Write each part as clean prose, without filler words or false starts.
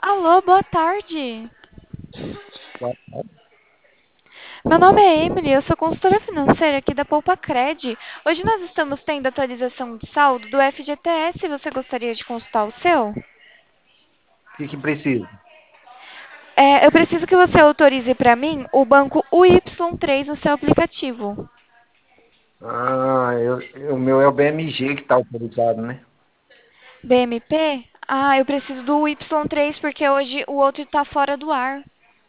Alô, boa tarde. Boa Meu nome é Emily, eu sou consultora financeira aqui da Poupa-Cred. Hoje nós estamos tendo atualização de saldo do FGTS. Você gostaria de consultar o seu? que precisa? Eu preciso que você autorize para mim o banco UY3 no seu aplicativo. O meu é o BMG que está autorizado, né? BMP? Eu preciso do Y3 porque hoje o outro está fora do ar.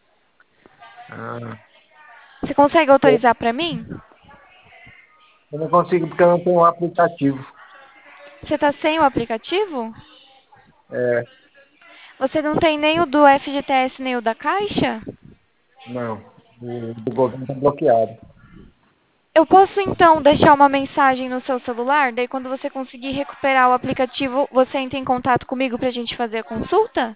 Ah, Você consegue eu autorizar para mim? eu não consigo porque eu não tenho o aplicativo. Você está sem o aplicativo? É, Você não tem nem o do FGTS nem o da Caixa? não, o governo está bloqueado. Eu posso então deixar uma mensagem no seu celular? Daí, quando você conseguir recuperar o aplicativo, você entra em contato comigo para a gente fazer a consulta?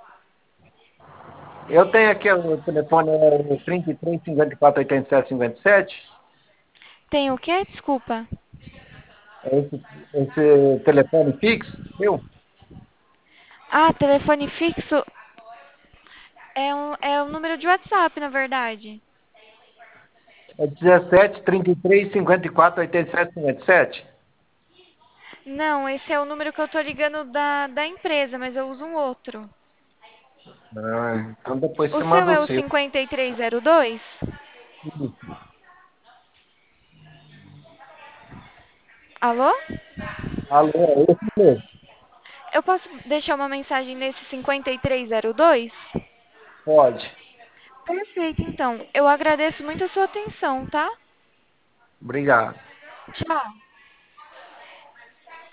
Eu tenho aqui o telefone é 33 54 87 57. Tem o quê? Desculpa. É esse telefone fixo, meu? Telefone fixo é um número de WhatsApp, na verdade. É 17 33 54 87 57. Não, esse é o número que eu tô ligando da empresa, mas eu uso um outro. Então depois O você seu manda é o o seu. 5302? Alô? Alô, é esse mesmo? Eu posso deixar uma mensagem nesse 5302? Pode. Perfeito, então. Eu agradeço muito a sua atenção, tá? Obrigado. Tchau.